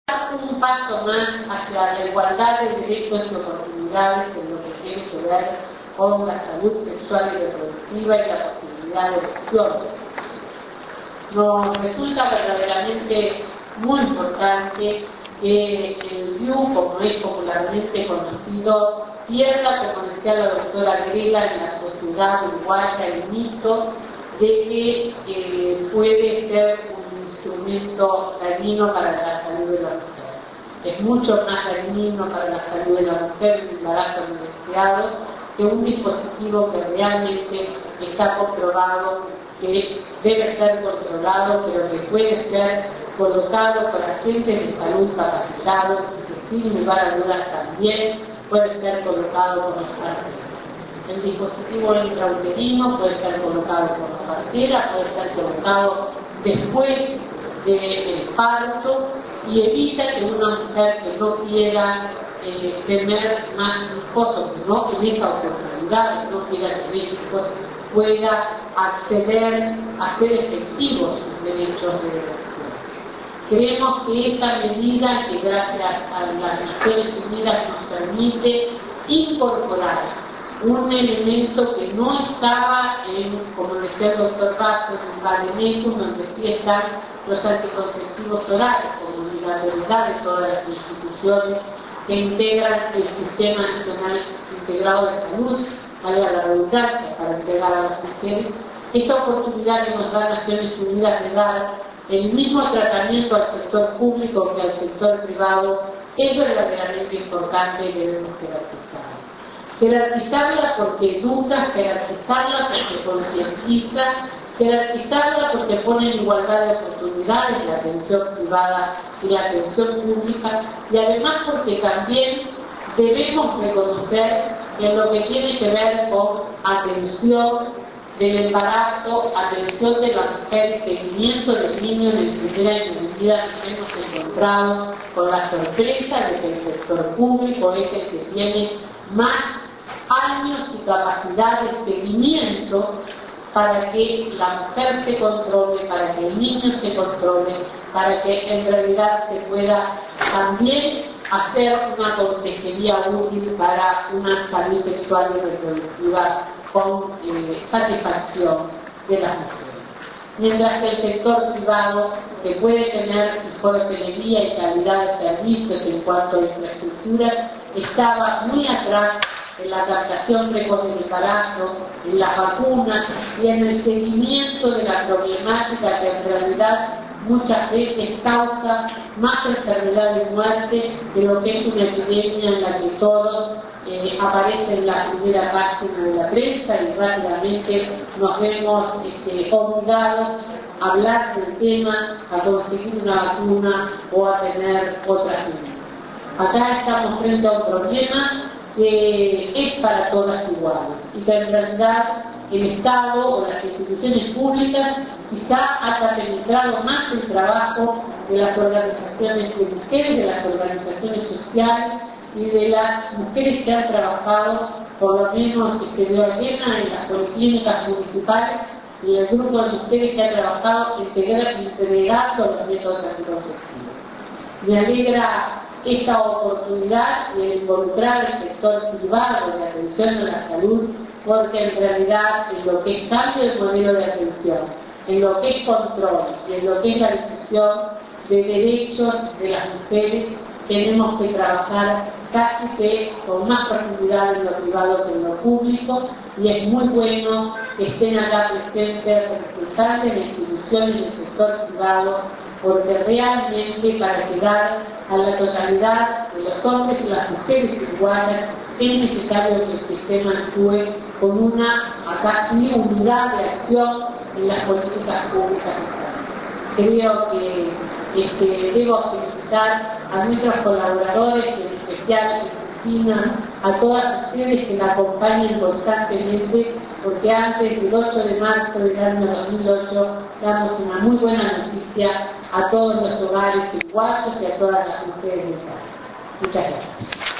un paso más hacia la igualdad de derechos y oportunidades en lo que tiene que ver con la salud sexual y reproductiva y la posibilidad de elección. Nos resulta verdaderamente muy importante que el DIU, como es popularmente conocido, pierda, como decía la doctora Grela, en la sociedad uruguaya el mito de que puede ser un instrumento dañino para la salud de la mujer. Es mucho más dañino para la salud de la mujer un embarazo no deseado que un dispositivo que realmente está comprobado que debe ser controlado, pero que puede ser colocado por agentes de salud capacitados y que sin lugar a dudas también puede ser colocado por los parteras. El dispositivo intrauterino puede ser colocado por la partera, puede ser colocado después del parto y evita que una mujer que no quiera tener más hijos o que no en esa oportunidad, que no quiera tener hijos, pueda acceder a ser efectivos sus derechos de elección. Creemos que esta medida, que gracias a las Naciones Unidas nos permite incorporar un elemento que no estaba como decía el doctor Paso, en Vademécum, donde sí están los anticonceptivos orales, como obligatoriedad de todas las instituciones que integran el Sistema Nacional Integrado de Salud, valga la redundancia, para entregar a las mujeres. Esta oportunidad que nos da Naciones Unidas de dar el mismo tratamiento al sector público que al sector privado es verdaderamente importante y debemos jerarquizarla. Jerarquizarla porque educa, jerarquizarla porque concientiza, jerarquizarla porque pone en igualdad de oportunidades la atención privada y la atención pública, y además porque también debemos reconocer en lo que tiene que ver con atención del embarazo, atención de la mujer, seguimiento del niño en el primer año de vida, que hemos encontrado con la sorpresa de que el sector público es el que tiene más años y capacidad de seguimiento para que la mujer se controle, para que el niño se controle, para que en realidad se pueda también hacer una consejería útil para una salud sexual y reproductiva con satisfacción de las mujeres. Mientras que el sector privado, que puede tener mejor hotelería y calidad de servicios en cuanto a infraestructuras, estaba muy atrás en la captación precoz del embarazo, en las vacunas y en el seguimiento de la problemática que en realidad muchas veces causa más enfermedad y muerte de lo que es una epidemia en la que todos aparecen en la primera página de la prensa y rápidamente nos vemos obligados a hablar del tema, a conseguir una vacuna o a tener otras medidas. Acá estamos frente a un problema que es para todas iguales y que en realidad el Estado o las instituciones públicas quizá haya penetrado más el trabajo de las organizaciones de mujeres, de las organizaciones sociales y de las mujeres que han trabajado por lo menos de Orellana en las policlínicas municipales y el grupo de mujeres que ha trabajado integrando los métodos anticonceptivos. Me alegra esta oportunidad de involucrar el sector privado de atención a la salud, porque en realidad en lo que es cambio de modelo de atención, en lo que es control y en lo que es la difusión de derechos de las mujeres, tenemos que trabajar casi que con más profundidad en lo privado que en lo público, y es muy bueno que estén acá presentes representantes de instituciones del sector privado, porque realmente para llegar a la totalidad de los hombres y las mujeres uruguayas es necesario que el sistema actúe con una unidad de acción en las políticas públicas. Creo que debo felicitar a nuestros colaboradores, en especial a Cristina, a todas ustedes que la acompañan constantemente, porque antes del 8 de marzo del año 2008 damos una muy buena noticia a todos los hogares uruguayos y a todas las mujeres del país. Muchas gracias.